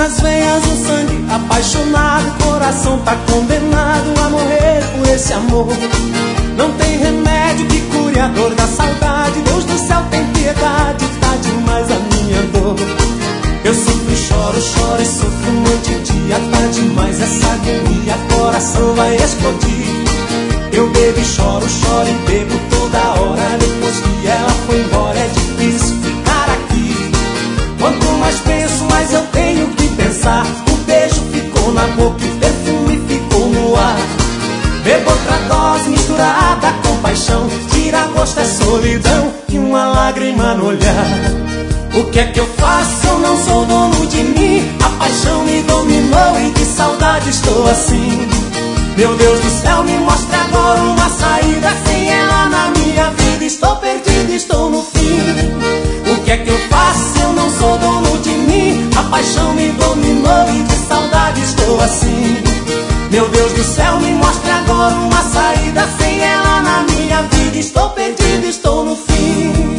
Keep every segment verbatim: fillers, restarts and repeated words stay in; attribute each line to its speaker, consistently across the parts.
Speaker 1: nas veias o sangue apaixonado, o coração tá condenado a morrer por esse amor. Não tem remédio que cure a dor da saudade, Deus do céu tem piedade, tá demais a minha dor. Eu sofro e choro, choro e sofro noite e dia, tá demais essa agonia, coração vai explodir. Eu bebo e choro, choro e bebo toda hora, depois que ela foi embora é difícil ficar aqui. Quanto mais penso, mais eu tenho que pensar, o beijo ficou na boca e o perfume ficou no ar. Bebo outra dose misturada com paixão, tira gosto é solidão e uma lágrima no olhar. O que é que eu faço? Eu não sou dono de mim, a paixão me dominou e de saudade estou assim. Meu Deus do céu, me mostre agora uma saída, sem ela na minha vida estou perdido, estou no fim. O que é que eu faço? Eu não sou dono de mim, a paixão me dominou e de saudade estou assim. Meu Deus do céu, me mostre agora uma saída, sem ela na minha vida estou perdido, estou no fim.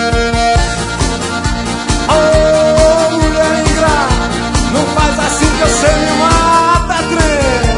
Speaker 2: Ô, mulher ingrata, não faz assim que você me mata, trem.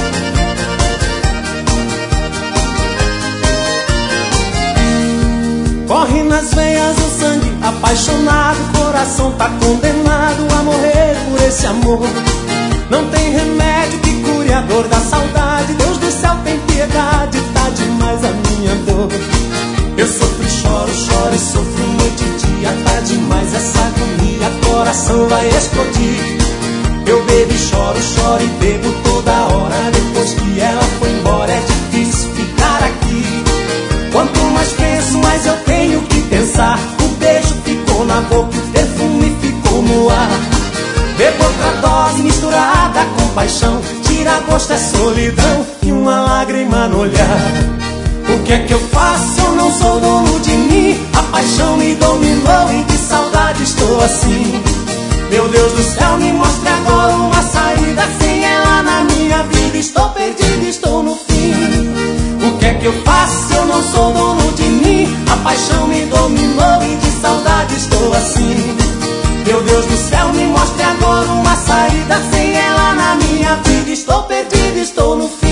Speaker 1: Corre nas veias o sangue apaixonado, o coração tá condenado a morrer por esse amor. Não tem remédio que cure a dor da saudade, Deus do céu tem piedade, tá demais a minha dor. Eu sofro e choro, choro e sofro noite e dia, tá demais essa agonia, coração vai explodir. Eu bebo e choro, choro e bebo toda hora, depois que ela foi embora é difícil ficar aqui. Quanto mais penso, mais eu tenho que pensar, o beijo ficou na boca, o perfume ficou no ar. Bebo outra dose misturada com paixão, tira gosto é solidão e uma lágrima no olhar. O que é que eu faço? Eu não sou dono de mim, a paixão me dominou e de saudade estou assim. Meu Deus do céu, me mostre agora uma saída, sem ela na minha vida estou perdido, estou no fim. O que é que eu faço? Eu não sou dono de mim, a paixão me dominou e de saudade estou assim. Meu Deus do céu, me mostre agora uma saída, sem ela na minha vida estou perdido, estou no fim.